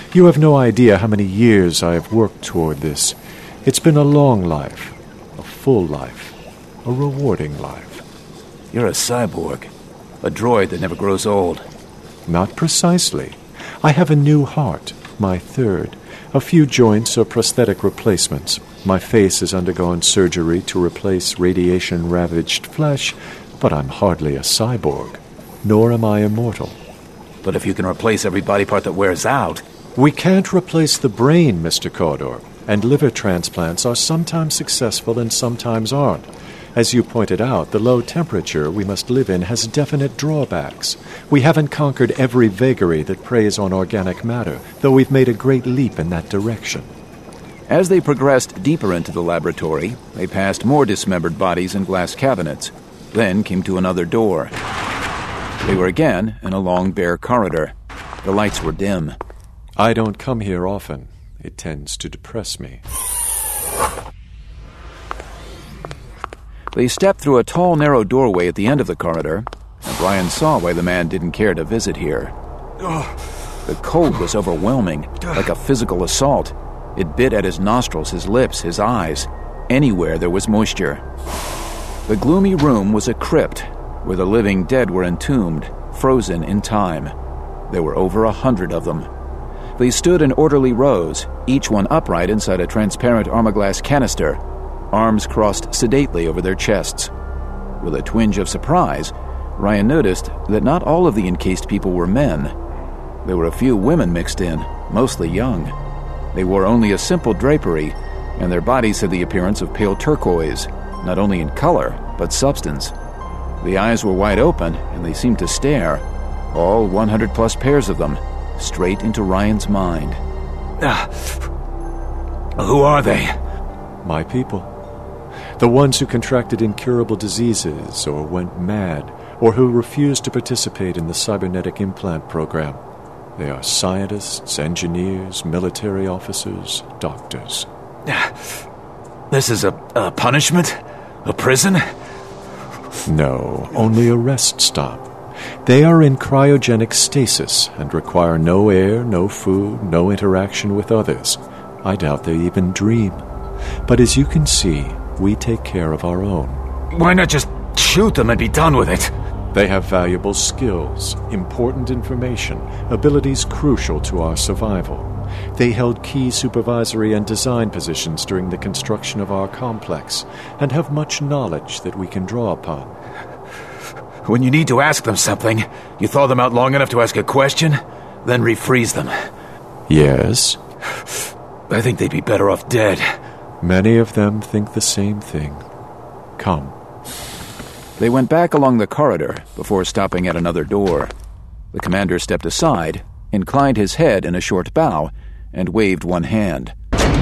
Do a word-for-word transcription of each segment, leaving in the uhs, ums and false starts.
You have no idea how many years I have worked toward this. It's been a long life, a full life, a rewarding life. You're a cyborg, a droid that never grows old. Not precisely. I have a new heart, my third, a few joints or prosthetic replacements. My face has undergone surgery to replace radiation-ravaged flesh, but I'm hardly a cyborg, nor am I immortal. But if you can replace every body part that wears out... We can't replace the brain, Mister Cawdor, and liver transplants are sometimes successful and sometimes aren't. As you pointed out, the low temperature we must live in has definite drawbacks. We haven't conquered every vagary that preys on organic matter, though we've made a great leap in that direction. As they progressed deeper into the laboratory, they passed more dismembered bodies and glass cabinets, then came to another door. They were again in a long, bare corridor. The lights were dim. I don't come here often. It tends to depress me. They stepped through a tall, narrow doorway at the end of the corridor, and Ryan saw why the man didn't care to visit here. The cold was overwhelming, like a physical assault. It bit at his nostrils, his lips, his eyes, anywhere there was moisture. The gloomy room was a crypt, where the living dead were entombed, frozen in time. There were over a hundred of them. They stood in orderly rows, each one upright inside a transparent armor-glass canister, arms crossed sedately over their chests. With a twinge of surprise, Ryan noticed that not all of the encased people were men. There were a few women mixed in, mostly young. They wore only a simple drapery, and their bodies had the appearance of pale turquoise, not only in color, but substance. The eyes were wide open, and they seemed to stare, all one hundred plus pairs of them, straight into Ryan's mind. Uh, who are they? My people. The ones who contracted incurable diseases, or went mad, or who refused to participate in the cybernetic implant program. They are scientists, engineers, military officers, doctors. This is a, a punishment? A prison? No, only a rest stop. They are in cryogenic stasis and require no air, no food, no interaction with others. I doubt they even dream. But as you can see, we take care of our own. Why not just shoot them and be done with it? They have valuable skills, important information, abilities crucial to our survival. They held key supervisory and design positions during the construction of our complex and have much knowledge that we can draw upon. When you need to ask them something, you thaw them out long enough to ask a question, then refreeze them. Yes? I think they'd be better off dead. Many of them think the same thing. Come. They went back along the corridor before stopping at another door. The commander stepped aside, inclined his head in a short bow, and waved one hand.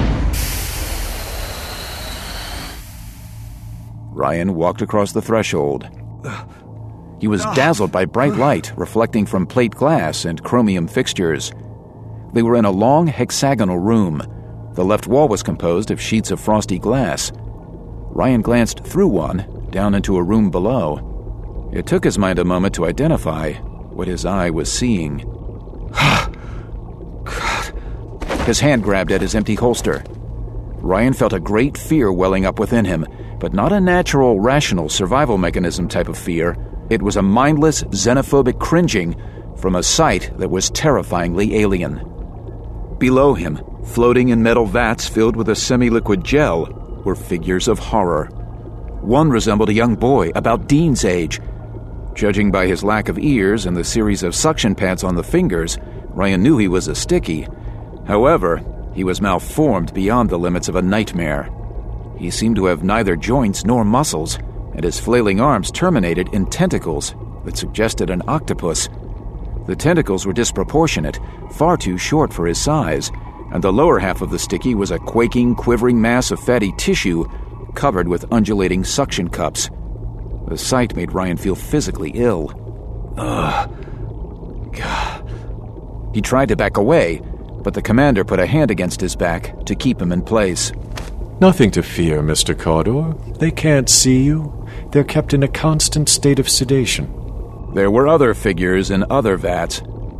Ryan walked across the threshold. He was dazzled by bright light reflecting from plate glass and chromium fixtures. They were in a long hexagonal room. The left wall was composed of sheets of frosty glass. Ryan glanced through one, down into a room below. It took his mind a moment to identify what his eye was seeing. God. His hand grabbed at his empty holster. Ryan felt a great fear welling up within him, but not a natural, rational survival mechanism type of fear. It was a mindless, xenophobic cringing from a sight that was terrifyingly alien. Below him, floating in metal vats filled with a semi-liquid gel, were figures of horror. One resembled a young boy about Dean's age. Judging by his lack of ears and the series of suction pads on the fingers, Ryan knew he was a sticky. However, he was malformed beyond the limits of a nightmare. He seemed to have neither joints nor muscles, and his flailing arms terminated in tentacles that suggested an octopus. The tentacles were disproportionate, far too short for his size, and the lower half of the sticky was a quaking, quivering mass of fatty tissue covered with undulating suction cups. The sight made Ryan feel physically ill. Ugh. God. He tried to back away, but the commander put a hand against his back to keep him in place. Nothing to fear, Mister Cawdor. They can't see you. They're kept in a constant state of sedation. There were other figures in other vats.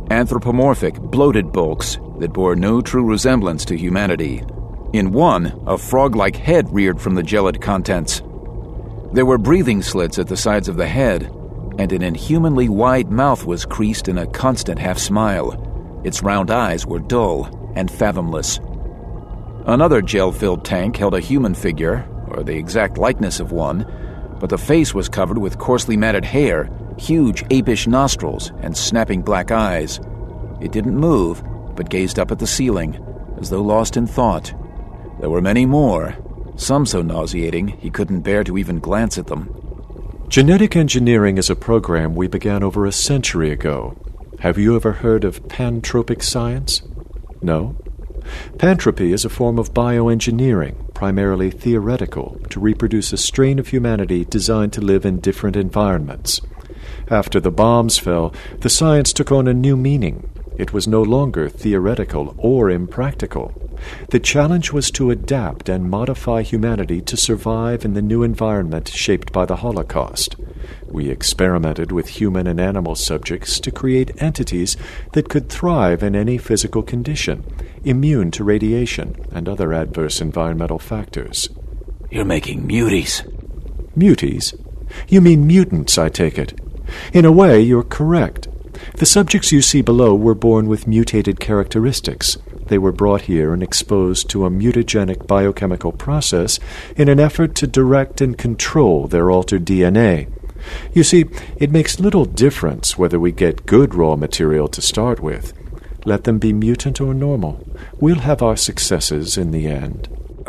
anthropomorphic, bloated bulks that bore no true resemblance to humanity. In one, a frog-like head reared from the gelid contents. There were breathing slits at the sides of the head, and an inhumanly wide mouth was creased in a constant half-smile. Its round eyes were dull and fathomless. Another gel-filled tank held a human figure, or the exact likeness of one, but the face was covered with coarsely matted hair, huge apish nostrils, and snapping black eyes. It didn't move, but gazed up at the ceiling, as though lost in thought. There were many more, some so nauseating he couldn't bear to even glance at them. Genetic engineering is a program we began over a century ago. Have you ever heard of pantropic science? No? Pantropy is a form of bioengineering, primarily theoretical, to reproduce a strain of humanity designed to live in different environments. After the bombs fell, the science took on a new meaning. It was no longer theoretical or impractical. The challenge was to adapt and modify humanity to survive in the new environment shaped by the Holocaust. We experimented with human and animal subjects to create entities that could thrive in any physical condition, immune to radiation and other adverse environmental factors. You're making muties. Muties? You mean mutants, I take it. In a way, you're correct. The subjects you see below were born with mutated characteristics. They were brought here and exposed to a mutagenic biochemical process in an effort to direct and control their altered D N A. You see, it makes little difference whether we get good raw material to start with. Let them be mutant or normal. We'll have our successes in the end.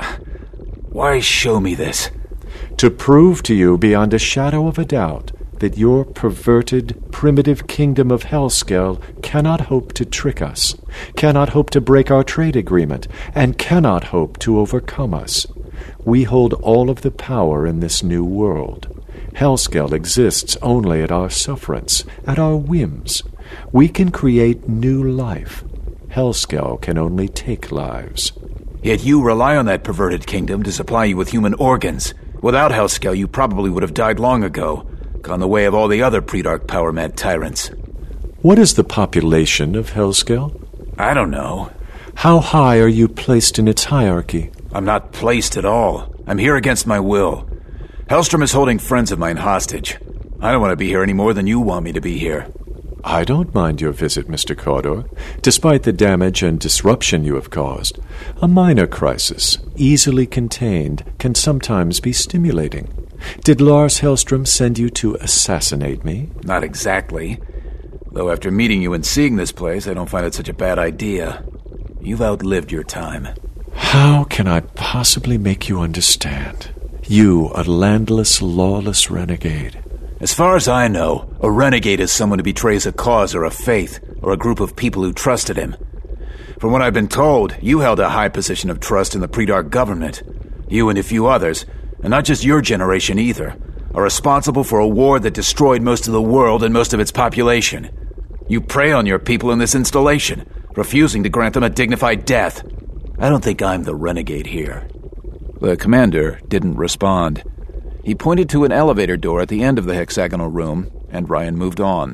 Why show me this? To prove to you beyond a shadow of a doubt that your perverted, primitive kingdom of Hellskell cannot hope to trick us, cannot hope to break our trade agreement, and cannot hope to overcome us. We hold all of the power in this new world. Hellskell exists only at our sufferance, at our whims. We can create new life. Hellskell can only take lives. Yet you rely on that perverted kingdom to supply you with human organs. Without Hellskell, you probably would have died long ago, gone the way of all the other Predarch power-mad tyrants. What is the population of Hellskell? I don't know. How high are you placed in its hierarchy? I'm not placed at all. I'm here against my will. Hellstrom is holding friends of mine hostage. I don't want to be here any more than you want me to be here. I don't mind your visit, Mister Cawdor, despite the damage and disruption you have caused. A minor crisis, easily contained, can sometimes be stimulating. Did Lars Hellstrom send you to assassinate me? Not exactly. Though after meeting you and seeing this place, I don't find it such a bad idea. You've outlived your time. How can I possibly make you understand? You, a landless, lawless renegade. As far as I know, a renegade is someone who betrays a cause or a faith, or a group of people who trusted him. From what I've been told, you held a high position of trust in the Predarch government. You and a few others, and not just your generation either, are responsible for a war that destroyed most of the world and most of its population. You prey on your people in this installation, refusing to grant them a dignified death. I don't think I'm the renegade here. The commander didn't respond. He pointed to an elevator door at the end of the hexagonal room, and Ryan moved on.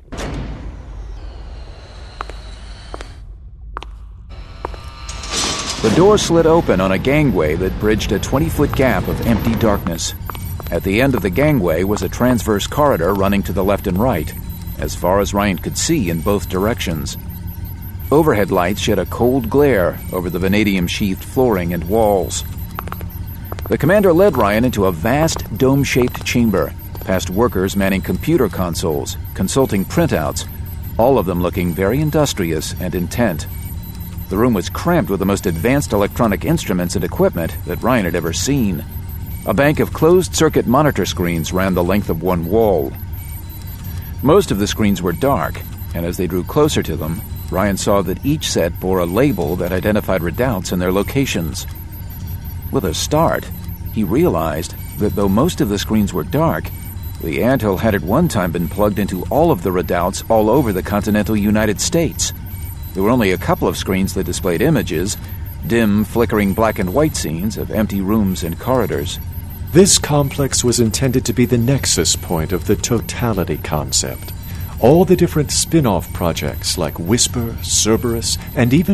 The door slid open on a gangway that bridged a twenty-foot gap of empty darkness. At the end of the gangway was a transverse corridor running to the left and right, as far as Ryan could see in both directions. Overhead lights shed a cold glare over the vanadium-sheathed flooring and walls. The commander led Ryan into a vast, dome-shaped chamber, past workers manning computer consoles, consulting printouts, all of them looking very industrious and intent. The room was crammed with the most advanced electronic instruments and equipment that Ryan had ever seen. A bank of closed-circuit monitor screens ran the length of one wall. Most of the screens were dark, and as they drew closer to them, Ryan saw that each set bore a label that identified redoubts and their locations. With a start, he realized that though most of the screens were dark, the anthill had at one time been plugged into all of the redoubts all over the continental United States. There were only a couple of screens that displayed images, dim, flickering black and white scenes of empty rooms and corridors. This complex was intended to be the nexus point of the totality concept. All the different spin-off projects like Whisper, Cerberus, and even